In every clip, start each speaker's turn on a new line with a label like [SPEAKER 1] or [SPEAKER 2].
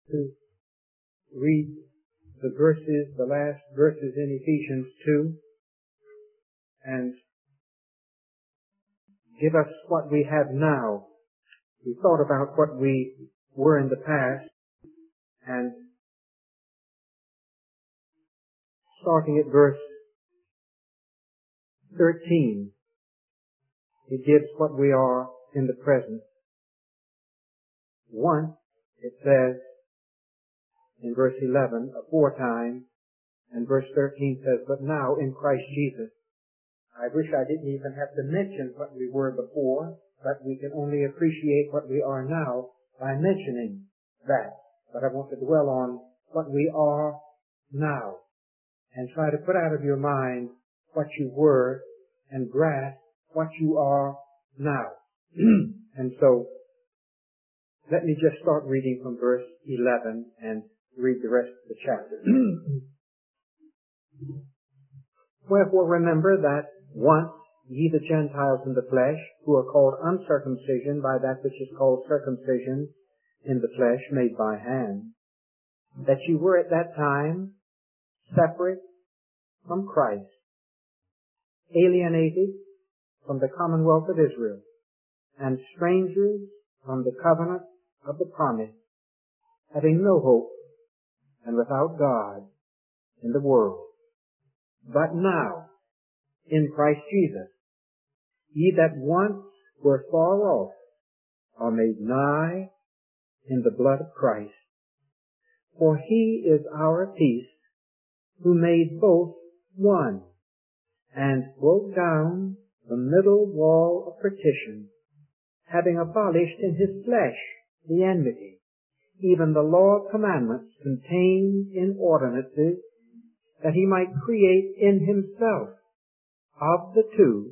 [SPEAKER 1] to read the last verses in Ephesians 2, and give us what we have now. We thought about what we were in the past, and starting at verse 13, it gives what we are in the present. Once, it says in verse 11, aforetime, and verse 13 says, but now in Christ Jesus. I wish I didn't even have to mention what we were before, but we can only appreciate what we are now by mentioning that. But I want to dwell on what we are now and try to put out of your mind what you were and grasp what you are now. And so, let me just start reading from verse 11 and read the rest of the chapter. Wherefore remember that once ye the Gentiles in the flesh, who are called uncircumcision by that which is called circumcision in the flesh made by hand, that ye were at that time separate from Christ, alienated from the commonwealth of Israel, and strangers from the covenant of the promise, having no hope and without God in the world. But now, in Christ Jesus, ye that once were far off are made nigh in the blood of Christ. For he is our peace, who made both one, and broke down the middle wall of partition, having abolished in his flesh the enmity, even the law of commandments contained in ordinances, that he might create in himself of the two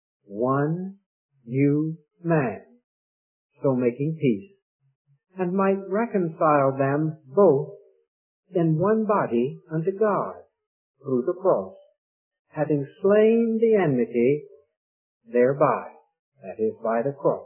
[SPEAKER 1] one new man, so making peace, and might reconcile them both in one body unto God through the cross, having slain the enmity thereby, that is, by the cross.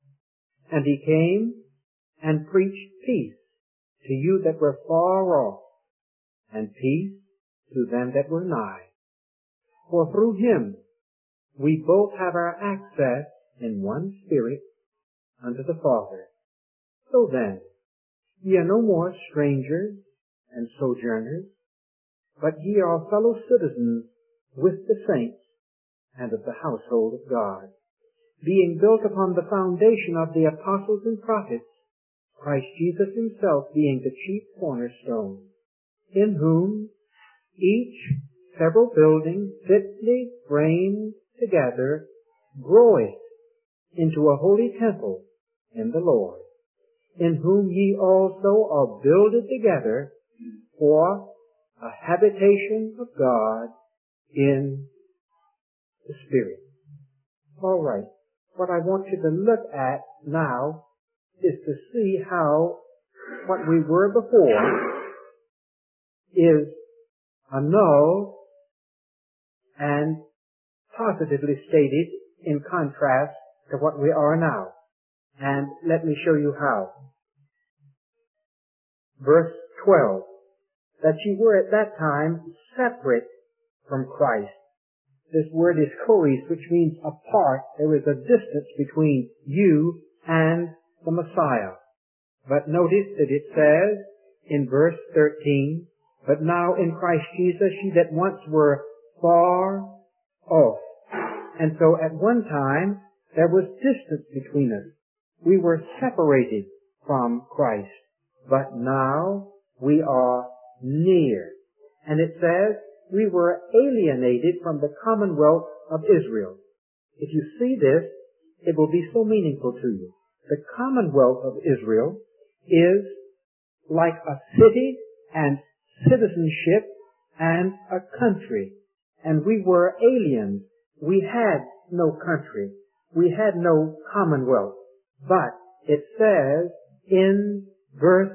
[SPEAKER 1] And he came and preached peace to you that were far off, and peace to them that were nigh. For through him we both have our access in one Spirit unto the Father. So then, ye are no more strangers and sojourners, but ye are fellow citizens with the saints and of the household of God, being built upon the foundation of the apostles and prophets, Christ Jesus himself being the chief cornerstone, in whom each several building fitly framed together groweth into a holy temple in the Lord, in whom ye also are builded together for a habitation of God in the Spirit. All right. What I want you to look at now is to see how what we were before is annulled and positively stated in contrast to what we are now. And let me show you how. Verse 12, that ye were at that time separate from Christ. This word is choris, which means apart. There is a distance between you and the Messiah. But notice that it says in verse 13, but now in Christ Jesus ye that once were far off. And so at one time there was distance between us. We were separated from Christ. But now we are near. And it says we were alienated from the commonwealth of Israel. If you see this, it will be so meaningful to you. The commonwealth of Israel is like a city and citizenship and a country. And we were aliens. We had no country. We had no commonwealth. But it says in verse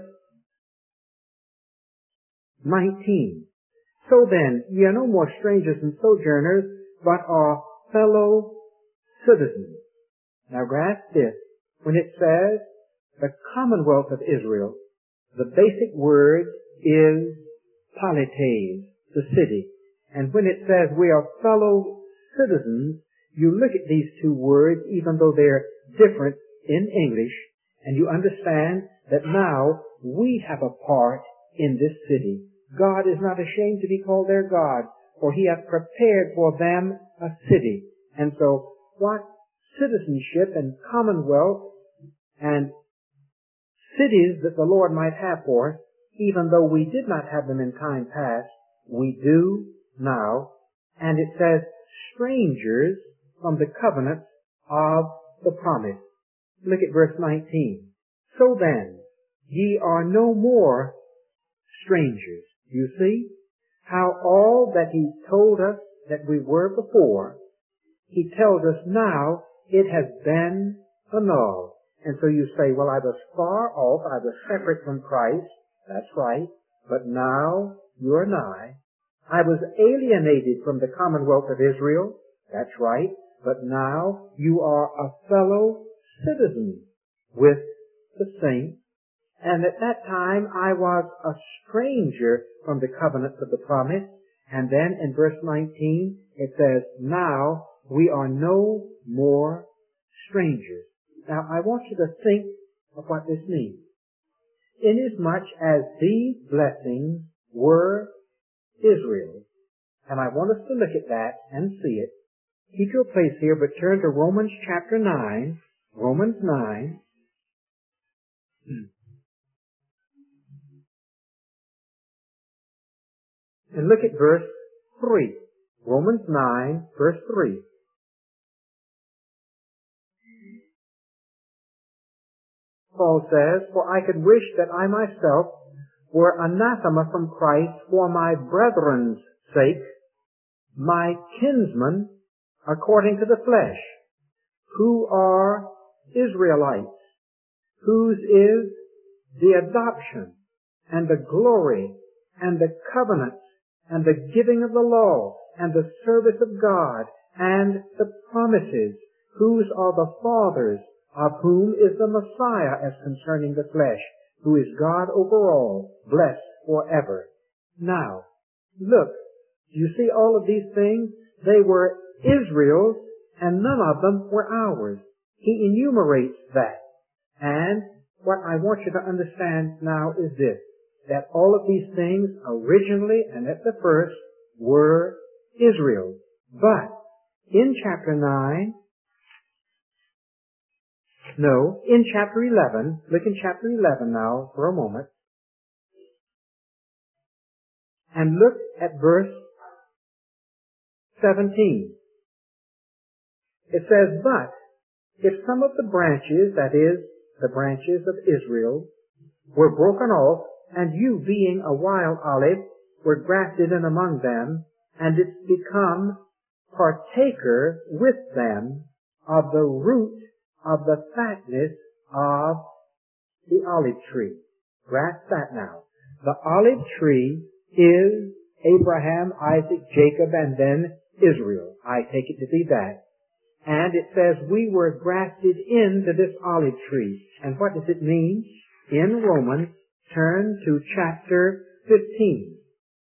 [SPEAKER 1] 19, so then, ye are no more strangers and sojourners, but are fellow citizens. Now grasp this. When it says the commonwealth of Israel, the basic word is polites, the city. And when it says we are fellow citizens, you look at these two words, even though they're different in English, and you understand that now we have a part in this city. God is not ashamed to be called their God, for He hath prepared for them a city. And so, what citizenship and commonwealth and cities that the Lord might have for us, even though we did not have them in time past, we do now. And it says, strangers from the covenant of the promise. Look at verse 19. So then, ye are no more strangers. You see how all that He told us that we were before, He tells us now it has been annulled. And so you say, well, I was far off, I was separate from Christ. That's right. But now you and I was alienated from the commonwealth of Israel. That's right. But now you are a fellow citizen with the saints. And at that time I was a stranger from the covenants of the promise. And then in verse 19 it says, now we are no more strangers. Now I want you to think of what this means. Inasmuch as these blessings were Israel, and I want us to look at that and see it. Keep your place here, but turn to Romans chapter 9. Romans 9. And look at verse 3. Romans 9, verse 3. Paul says, for I could wish that I myself were anathema from Christ for my brethren's sake, my kinsmen according to the flesh, who are Israelites, whose is the adoption and the glory and the covenants and the giving of the law and the service of God and the promises, whose are the fathers, of whom is the Messiah as concerning the flesh, who is God over all, blessed forever. Now, look, you see all of these things? They were Israel's, and none of them were ours. He enumerates that. And what I want you to understand now is this, that all of these things originally and at the first were Israel's. But in chapter 9, no, in chapter 11, look in chapter 11 now for a moment, and look at verse 17. It says, but if some of the branches, that is, the branches of Israel, were broken off, and you being a wild olive, were grafted in among them, and it's become partaker with them of the root of the fatness of the olive tree. Grasp that now. The olive tree is Abraham, Isaac, Jacob, and then Israel. I take it to be that. And it says we were grafted into this olive tree. And what does it mean? In Romans, turn to chapter 15.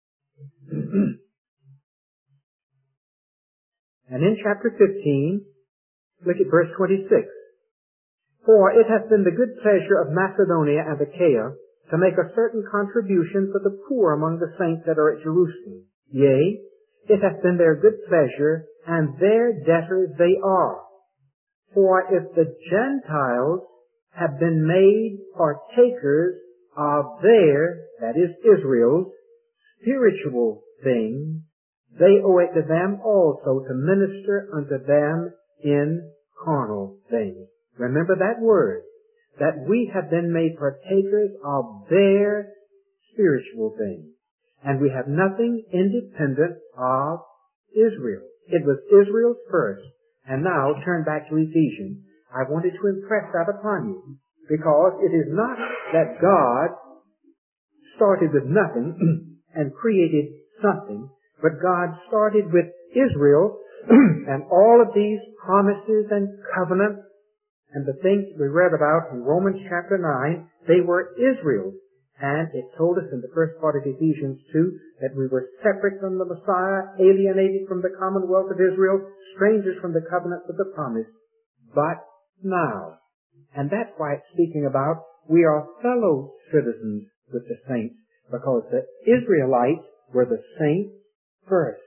[SPEAKER 1] And in chapter 15, look at verse 26. For it hath been the good pleasure of Macedonia and Achaia to make a certain contribution for the poor among the saints that are at Jerusalem. Yea, it hath been their good pleasure, and their debtors they are. For if the Gentiles have been made partakers of their, that is Israel's, spiritual things, they owe it to them also to minister unto them in carnal things. Remember that word, that we have been made partakers of their spiritual things. And we have nothing independent of Israel. It was Israel's first. And now turn back to Ephesians. I wanted to impress that upon you, because it is not that God started with nothing and created something, but God started with Israel and all of these promises and covenants and the things we read about in Romans chapter 9, they were Israel's. And it told us in the first part of Ephesians 2 that we were separate from the Messiah, alienated from the commonwealth of Israel, strangers from the covenants of the promise. But now, and that's why it's speaking about we are fellow citizens with the saints, because the Israelites were the saints first.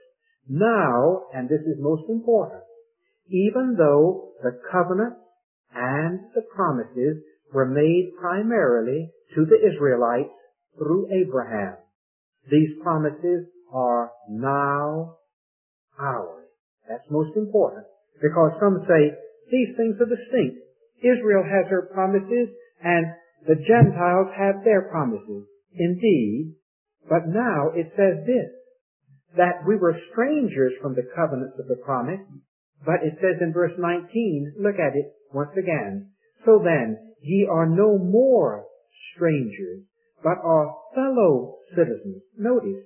[SPEAKER 1] Now, and this is most important, even though the covenant and the promises were made primarily to the Israelites through Abraham, these promises are now ours. That's most important, because some say these things are distinct. Israel has her promises and the Gentiles have their promises. Indeed, but now it says this, that we were strangers from the covenants of the promise, but it says in verse 19, look at it once again, so then ye are no more strangers, but are fellow citizens. Notice,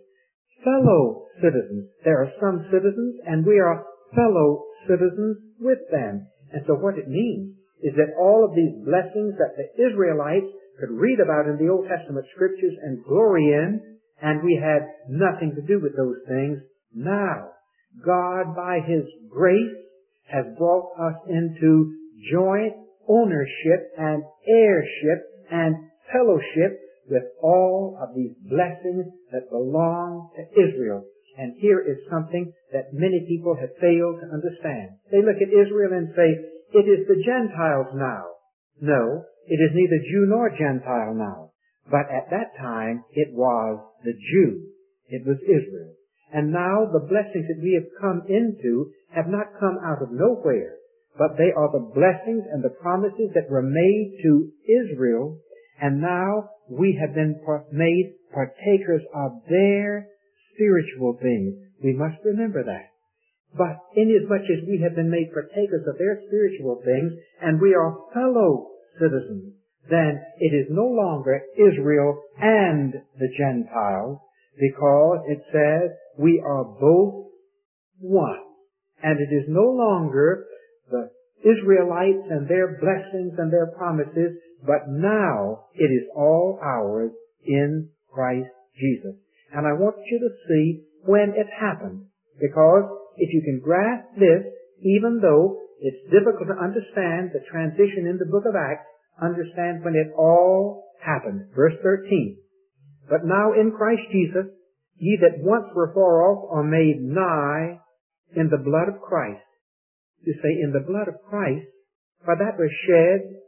[SPEAKER 1] fellow citizens. There are some citizens and we are fellow citizens with them. And so what it means is that all of these blessings that the Israelites could read about in the Old Testament scriptures and glory in, and we had nothing to do with those things. Now, God by His grace has brought us into joint ownership and heirship and fellowship with all of these blessings that belong to Israel. And here is something that many people have failed to understand. They look at Israel and say, it is the Gentiles now. No, it is neither Jew nor Gentile now. But at that time, it was the Jew. It was Israel. And now the blessings that we have come into have not come out of nowhere, but they are the blessings and the promises that were made to Israel, and now we have been made partakers of their spiritual things. We must remember that. But inasmuch as we have been made partakers of their spiritual things, and we are fellow citizens, then it is no longer Israel and the Gentiles, because it says we are both one. And it is no longer the Israelites and their blessings and their promises, but now it is all ours in Christ Jesus. And I want you to see when it happened, because if you can grasp this, even though it's difficult to understand the transition in the book of Acts, understand when it all happened. Verse 13. But now in Christ Jesus, ye that once were far off are made nigh in the blood of Christ. You say, in the blood of Christ, for that was shed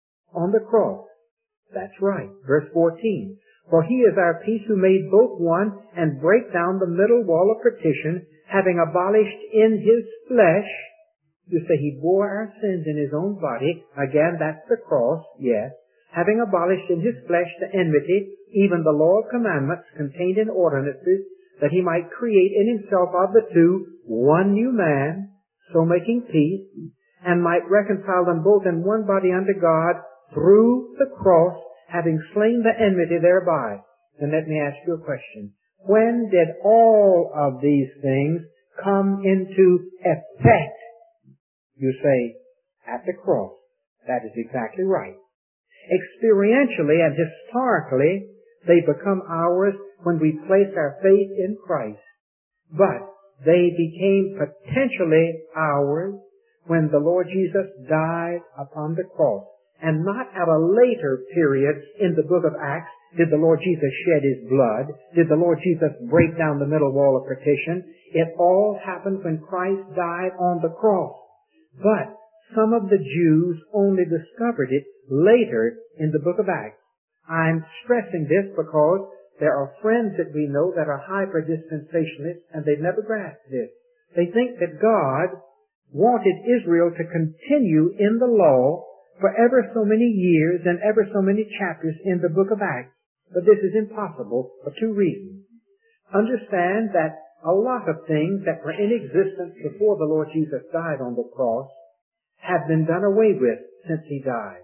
[SPEAKER 1] on the cross. That's right. Verse 14. For he is our peace who made both one and break down the middle wall of partition, having abolished in his flesh. You say he bore our sins in his own body. Again, that's the cross, yes. Having abolished in his flesh the enmity, even the law of commandments contained in ordinances, that he might create in himself of the two one new man, so making peace, and might reconcile them both in one body unto God through the cross, having slain the enmity thereby. Then let me ask you a question. When did all of these things come into effect? You say, at the cross. That is exactly right. Experientially and historically, they become ours when we place our faith in Christ. But they became potentially ours when the Lord Jesus died upon the cross. And not at a later period in the book of Acts did the Lord Jesus shed His blood, did the Lord Jesus break down the middle wall of partition. It all happened when Christ died on the cross. But some of the Jews only discovered it later in the book of Acts. I'm stressing this because there are friends that we know that are hyper-dispensationalists, and they've never grasped this. They think that God wanted Israel to continue in the law for ever so many years and ever so many chapters in the book of Acts. But this is impossible for two reasons. Understand that a lot of things that were in existence before the Lord Jesus died on the cross have been done away with since He died.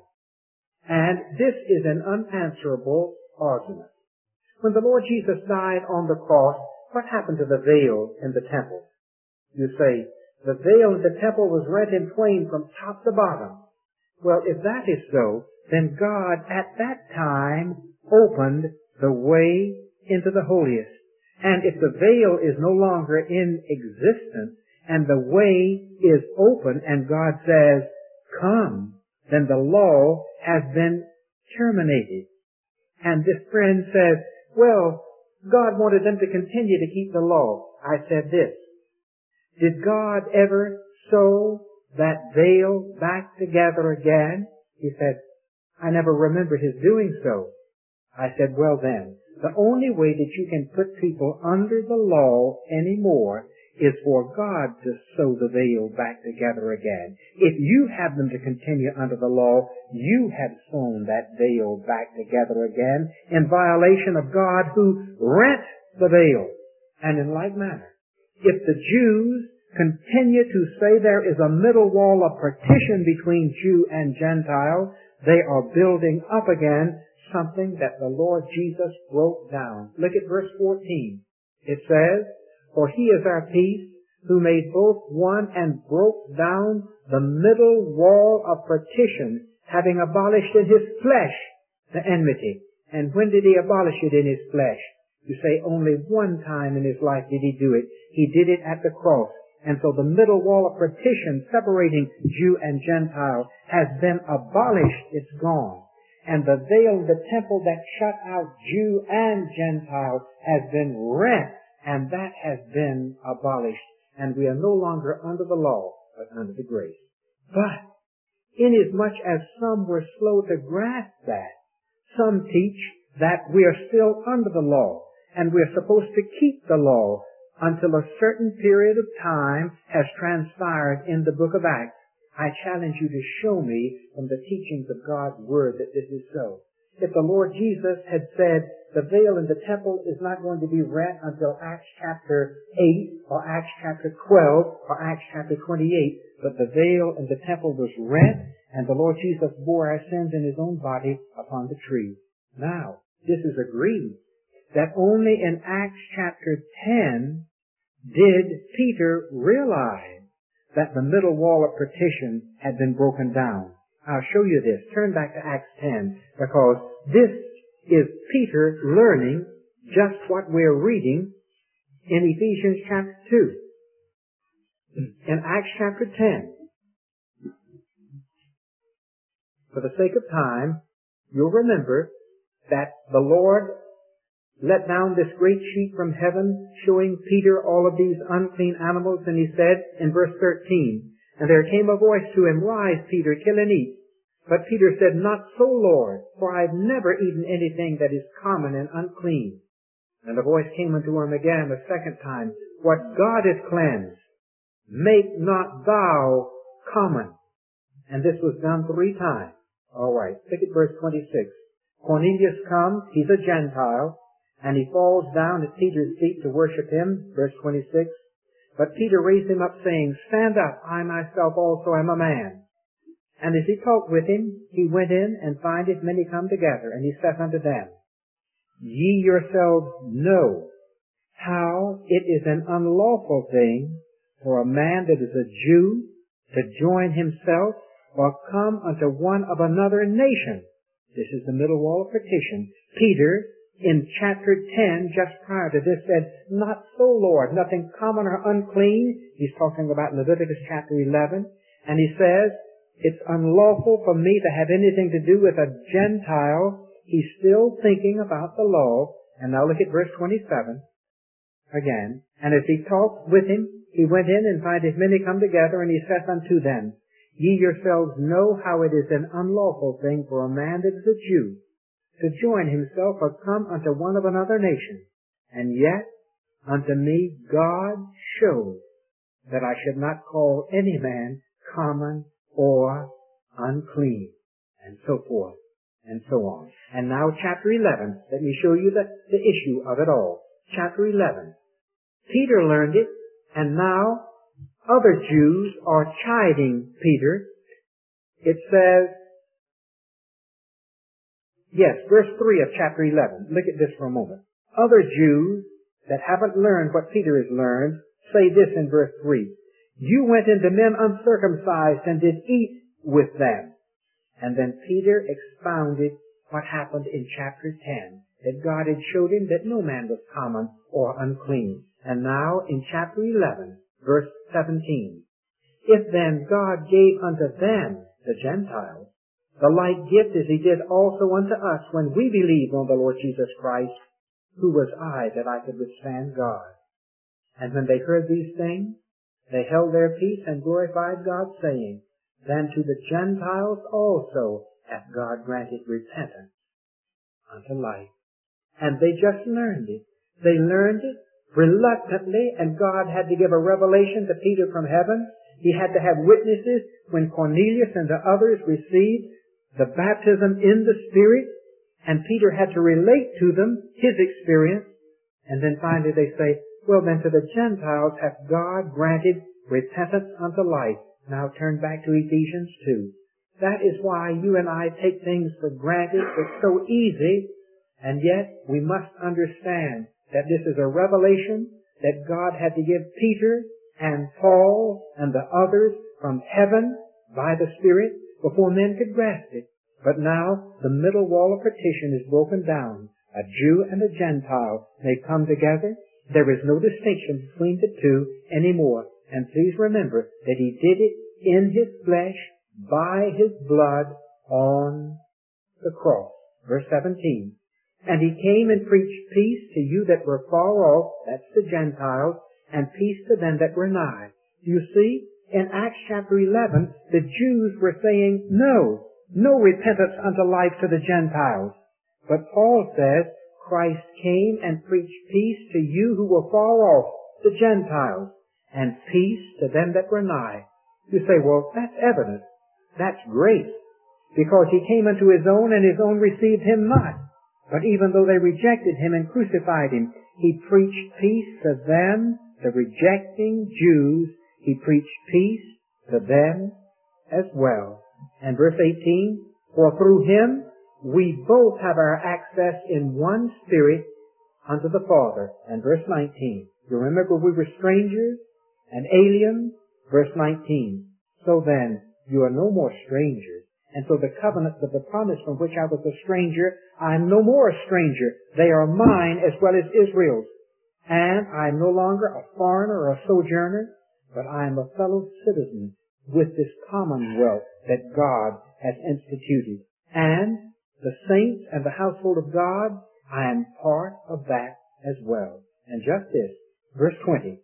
[SPEAKER 1] And this is an unanswerable argument. When the Lord Jesus died on the cross, what happened to the veil in the temple? You say, the veil in the temple was rent in twain from top to bottom. Well, if that is so, then God at that time opened the way into the holiest. And if the veil is no longer in existence and the way is open and God says, come, then the law has been terminated. And this friend says, well, God wanted them to continue to keep the law. I said this, did God ever sew that veil back together again? He said, I never remember His doing so. I said, well then, the only way that you can put people under the law anymore is for God to sew the veil back together again. If you have them to continue under the law, you have sewn that veil back together again in violation of God who rent the veil. And in like manner, if the Jews continue to say there is a middle wall of partition between Jew and Gentile, they are building up again something that the Lord Jesus broke down. Look at verse 14. It says, for He is our peace, who made both one and broke down the middle wall of partition, having abolished in His flesh the enmity. And when did He abolish it in His flesh? You say only one time in His life did He do it. He did it at the cross. And so the middle wall of partition separating Jew and Gentile has been abolished. It's gone. And the veil of the temple that shut out Jew and Gentile has been rent, and that has been abolished. And we are no longer under the law, but under the grace. But, inasmuch as some were slow to grasp that, some teach that we are still under the law, and we are supposed to keep the law until a certain period of time has transpired in the book of Acts. I challenge you to show me from the teachings of God's Word that this is so. If the Lord Jesus had said the veil in the temple is not going to be rent until Acts chapter 8 or Acts chapter 12 or Acts chapter 28, but the veil in the temple was rent and the Lord Jesus bore our sins in His own body upon the tree. Now, this is agreed that only in Acts chapter 10 did Peter realize that the middle wall of partition had been broken down. I'll show you this. Turn back to Acts 10, because this is Peter learning just what we're reading in Ephesians chapter 2. In Acts chapter 10, for the sake of time, you'll remember that the Lord let down this great sheet from heaven, showing Peter all of these unclean animals, and He said in verse 13, and there came a voice to him, rise, Peter, kill and eat. But Peter said, not so, Lord, for I've never eaten anything that is common and unclean. And the voice came unto him again a second time, what God hath cleansed, make not thou common. And this was done 3 times. All right, look at verse 26. Cornelius comes, he's a Gentile, and he falls down at Peter's feet to worship him, verse 26. But Peter raised him up, saying, stand up, I myself also am a man. And as he talked with him, he went in and findeth many come together, and he saith unto them, ye yourselves know how it is an unlawful thing for a man that is a Jew to join himself or come unto one of another nation. This is the middle wall of partition. Peter, in chapter 10, just prior to this, said, not so, Lord, nothing common or unclean. He's talking about Leviticus chapter 11. And he says, it's unlawful for me to have anything to do with a Gentile. He's still thinking about the law. And now look at verse 27 again. And as he talked with him, he went in and findeth many come together, and he saith unto them, ye yourselves know how it is an unlawful thing for a man that is a Jew to join himself or come unto one of another nation. And yet unto me God showed that I should not call any man common or unclean, and so forth, and so on. And now chapter 11, let me show you the issue of it all. Chapter 11. Peter learned it, and now other Jews are chiding Peter. It says, yes, verse 3 of chapter 11. Look at this for a moment. Other Jews that haven't learned what Peter has learned say this in verse 3. You went into men uncircumcised and did eat with them. And then Peter expounded what happened in chapter 10. that God had showed him that no man was common or unclean. And now in chapter 11, verse 17, if then God gave unto them, the Gentiles, the like gift as he did also unto us when we believed on the Lord Jesus Christ, who was I that I could withstand God? And when they heard these things, they held their peace and glorified God, saying, then to the Gentiles also hath God granted repentance unto life. And they just learned it. They learned it reluctantly, and God had to give a revelation to Peter from heaven. He had to have witnesses when Cornelius and the others received the baptism in the Spirit, and Peter had to relate to them his experience. And then finally they say, well then to the Gentiles hath God granted repentance unto life. Now turn back to Ephesians 2. That is why you and I take things for granted. It's so easy, and yet we must understand that this is a revelation that God had to give Peter and Paul and the others from heaven by the Spirit before men could grasp it. But now the middle wall of partition is broken down. A Jew and a Gentile may come together. There is no distinction between the two anymore. And please remember that he did it in his flesh by his blood on the cross. Verse 17. And he came and preached peace to you that were far off, that's the Gentiles, and peace to them that were nigh. You see, in Acts chapter 11, the Jews were saying, no repentance unto life to the Gentiles. But Paul says, Christ came and preached peace to you who were far off, the Gentiles, and peace to them that were nigh. You say, well, that's evident. That's great. Because he came unto his own, and his own received him not. But even though they rejected him and crucified him, he preached peace to them, the rejecting Jews. He preached peace to them as well. And verse 18, for through him we both have our access in one Spirit unto the Father. And verse 19, you remember we were strangers and aliens? Verse 19, so then you are no more strangers. And so the covenants of the promise from which I was a stranger, I am no more a stranger. They are mine as well as Israel's. And I am no longer a foreigner or a sojourner, but I am a fellow citizen with this commonwealth that God has instituted. And the saints and the household of God, I am part of that as well. And just this, verse 20.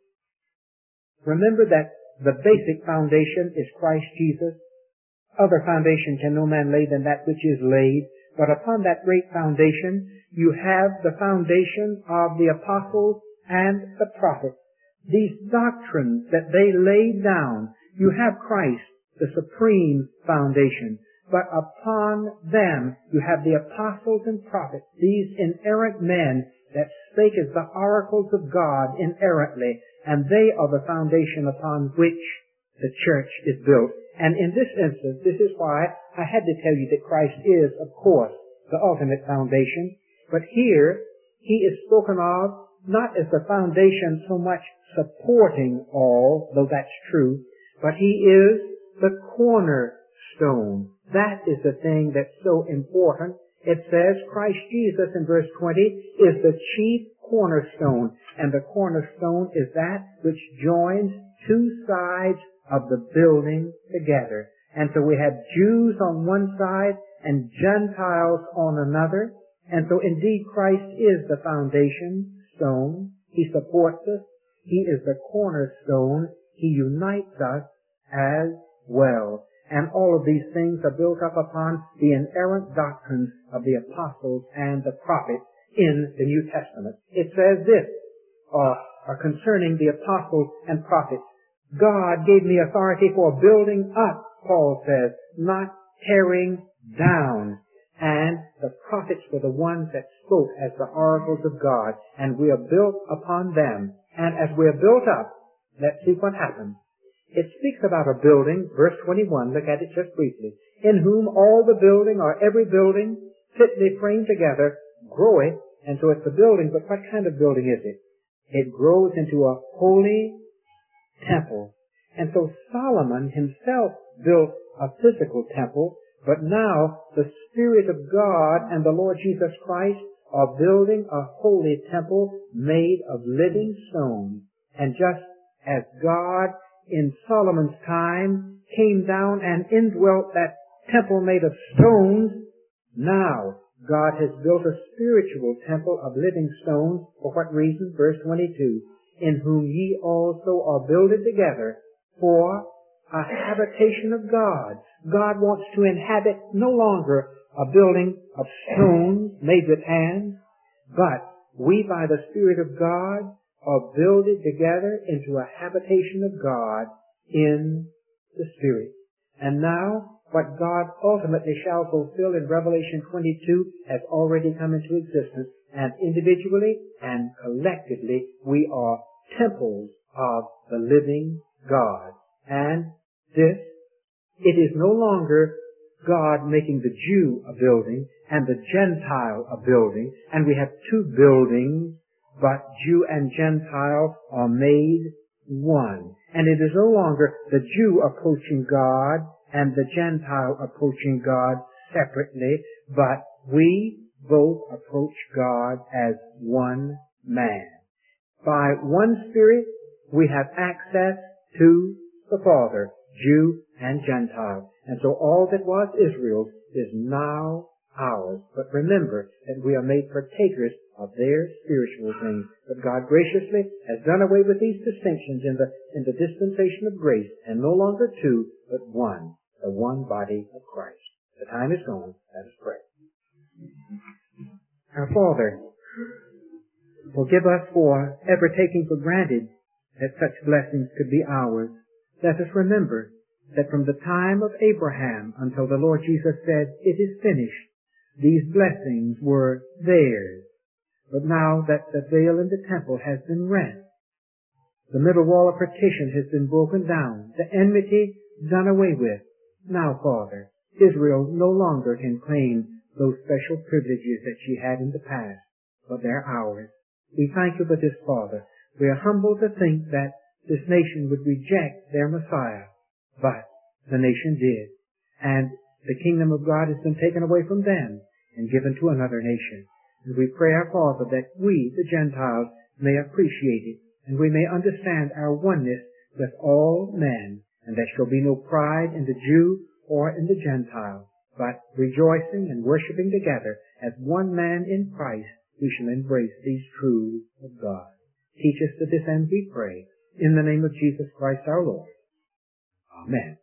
[SPEAKER 1] Remember that the basic foundation is Christ Jesus. Other foundation can no man lay than that which is laid. But upon that great foundation, you have the foundation of the apostles and the prophets. These doctrines that they laid down, you have Christ, the supreme foundation. But upon them, you have the apostles and prophets, these inerrant men that spake as the oracles of God inerrantly, and they are the foundation upon which the church is built. And in this instance, this is why I had to tell you that Christ is, of course, the ultimate foundation. But here, he is spoken of not as the foundation so much supporting all, though that's true, but he is the cornerstone. That is the thing that's so important. It says Christ Jesus in verse 20 is the chief cornerstone, and the cornerstone is that which joins two sides of the building together. And so we have Jews on one side and Gentiles on another. And so indeed Christ is the foundation stone. He supports us. He is the cornerstone. He unites us as well. And all of these things are built up upon the inerrant doctrines of the apostles and the prophets in the New Testament. It says this, concerning the apostles and prophets, God gave me authority for building up, Paul says, not tearing down. And the prophets were the ones that spoke as the oracles of God, and we are built upon them. And as we are built up, let's see what happens. It speaks about a building, verse 21, look at it just briefly, in whom all the building or every building fitly framed together groweth, and so it's a building, but what kind of building is it? It grows into a holy temple. And so Solomon himself built a physical temple, but now the Spirit of God and the Lord Jesus Christ are building a holy temple made of living stones. And just as God in Solomon's time came down and indwelt that temple made of stones, now God has built a spiritual temple of living stones. For what reason? Verse 22, in whom ye also are builded together for a habitation of God. God wants to inhabit no longer a building of stones made with hands, but we by the Spirit of God are builded together into a habitation of God in the Spirit. And now, what God ultimately shall fulfill in Revelation 22 has already come into existence, and individually and collectively we are temples of the living God. And this, it is no longer God making the Jew a building and the Gentile a building, and we have two buildings, but Jew and Gentile are made one. And it is no longer the Jew approaching God and the Gentile approaching God separately, but we both approach God as one man. By one Spirit, we have access to the Father, Jew and Gentile. And so all that was Israel's is now ours. But remember that we are made partakers of their spiritual things. But God graciously has done away with these distinctions in the dispensation of grace, and no longer two, but one, the one body of Christ. The time is gone. Let us pray. Our Father, forgive us for ever taking for granted that such blessings could be ours. Let us remember that from the time of Abraham until the Lord Jesus said, "It is finished," these blessings were theirs. But now that the veil in the temple has been rent, the middle wall of partition has been broken down, the enmity done away with. Now, Father, Israel no longer can claim those special privileges that she had in the past, but they're ours. We thank you for this, Father. We are humbled to think that this nation would reject their Messiah, but the nation did. And the kingdom of God has been taken away from them and given to another nation. And we pray, our Father, that we, the Gentiles, may appreciate it, and we may understand our oneness with all men, and there shall be no pride in the Jew or in the Gentile, but rejoicing and worshiping together as one man in Christ, we shall embrace these truths of God. Teach us to this end, we pray, in the name of Jesus Christ our Lord. Amen.